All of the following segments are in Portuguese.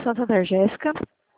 Santander, Jéssica.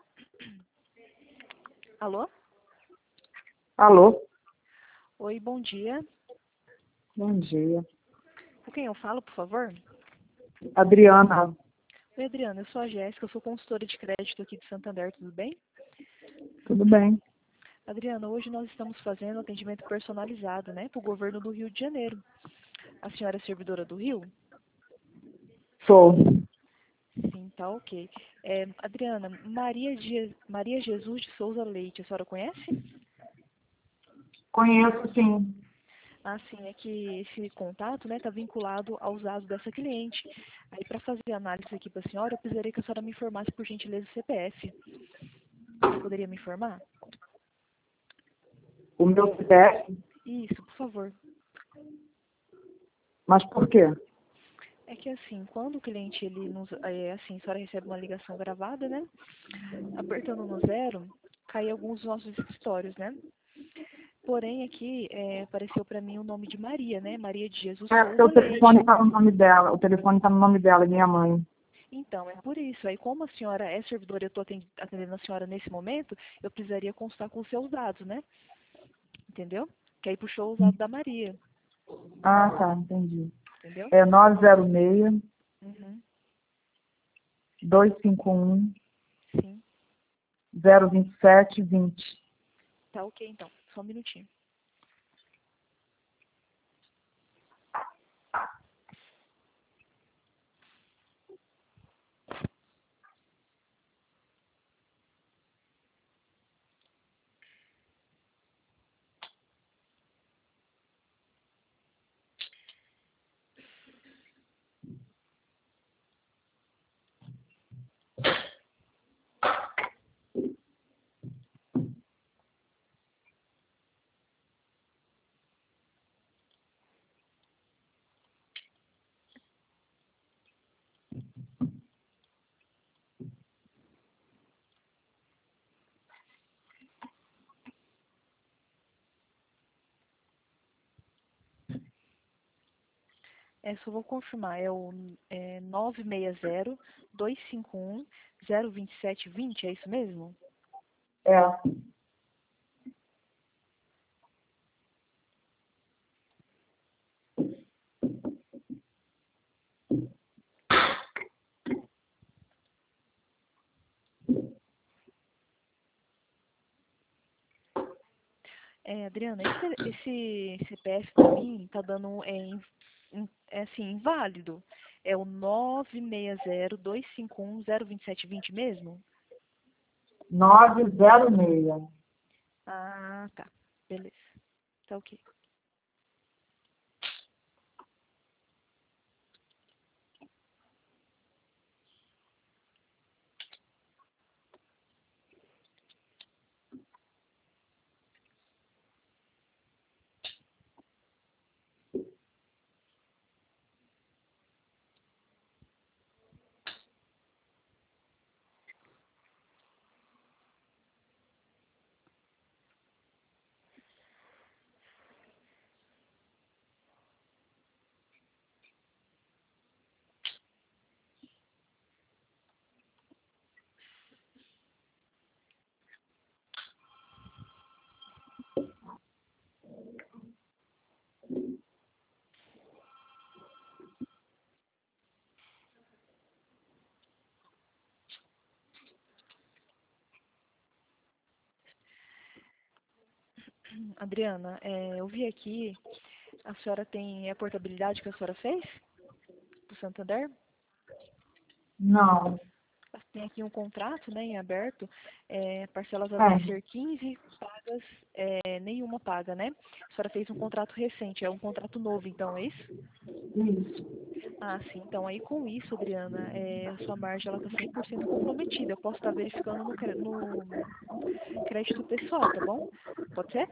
Alô? Alô? Oi, bom dia. Bom dia. Com quem eu falo, por favor? Adriana. Oi, Adriana, eu sou a Jéssica, eu sou consultora de crédito aqui de Santander, tudo bem? Tudo bem? Adriana, hoje nós estamos fazendo atendimento personalizado, né, para o governo do Rio de Janeiro. A senhora é servidora do Rio? Sou. Sim, tá ok. Adriana, Maria Jesus de Souza Leite, a senhora conhece? Conheço, sim. Ah, sim, é que esse contato, né, está vinculado aos dados dessa cliente. Aí, para fazer a análise aqui para a senhora, eu precisaria que a senhora me informasse, por gentileza, o CPF. Você poderia me informar? O meu CPF? Isso, por favor. Mas por quê? É que assim, quando o cliente, assim, a senhora recebe uma ligação gravada, né? Apertando no 0, cai alguns dos nossos escritórios, né? Porém, aqui apareceu para mim o nome de Maria, né? Maria de Jesus É porque Souza o telefone Leite. está no nome dela. O telefone está no nome dela, minha mãe. Então, é por isso. Aí, como a senhora é servidora e eu estou atendendo a senhora nesse momento, eu precisaria constar com os seus dados, né? Entendeu? Que aí puxou os dados da Maria, Ah, tá, entendi. entendeu? É 906 Uhum, 251 sim. 027 20. Tá ok, então. Só um minutinho. Só vou confirmar. É o 960-251-02720, é isso mesmo? É. Adriana, esse CPF para mim tá dando assim, inválido. É o 960-251-02720 mesmo? 906. Ah, tá. Beleza. Tá ok. Adriana, eu vi aqui, a senhora tem a portabilidade que a senhora fez do Santander? Não. Tem aqui um contrato, né, em aberto, parcelas a É. vencer 15, pagas, nenhuma paga, né? A senhora fez um contrato recente, é um contrato novo, então, é isso? Isso. Ah, sim. Então, aí com isso, Adriana, a sua margem ela está 100% comprometida. Eu posso estar verificando no crédito pessoal, tá bom? Pode ser?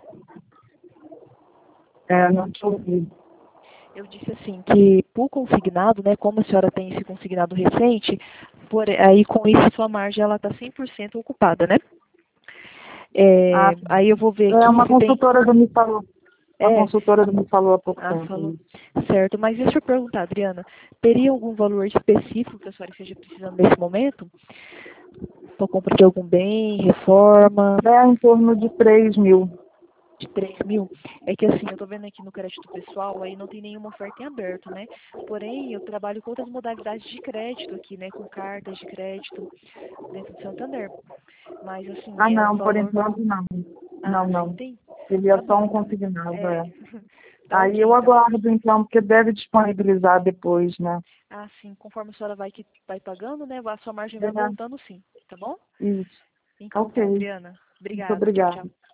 É, não te ouvi. Eu disse assim, que por consignado, né, como a senhora tem esse consignado recente, aí com isso a sua margem ela está 100% ocupada, né? Ah, Aí eu vou ver é aqui uma se tem... consultora já me falou. Uma É, consultora já me falou há pouco ah, tempo falou. isso. Certo, mas deixa eu perguntar, Adriana, teria algum valor específico que a senhora esteja precisando nesse momento? para compra de algum bem, reforma? É em torno de 3 mil. De 3 mil? É que assim, eu tô vendo aqui no crédito pessoal, aí não tem nenhuma oferta em aberto, né? Porém, eu trabalho com outras modalidades de crédito aqui, né? Com cartas de crédito dentro do Santander. Mas assim, Ah, é um não, por valor... enquanto não. Ah, Não, sim, não. tem? Seria Tá só bom, um então. consignado, É. é. Tá Aí ok, eu então. aguardo, então, porque deve disponibilizar depois, né? Ah, sim, conforme a senhora vai pagando, né? A sua margem vai É, voltando sim, tá bom? isso. Então Ok. tá, Adriana. Muito Obrigada. Tchau, obrigada. tchau.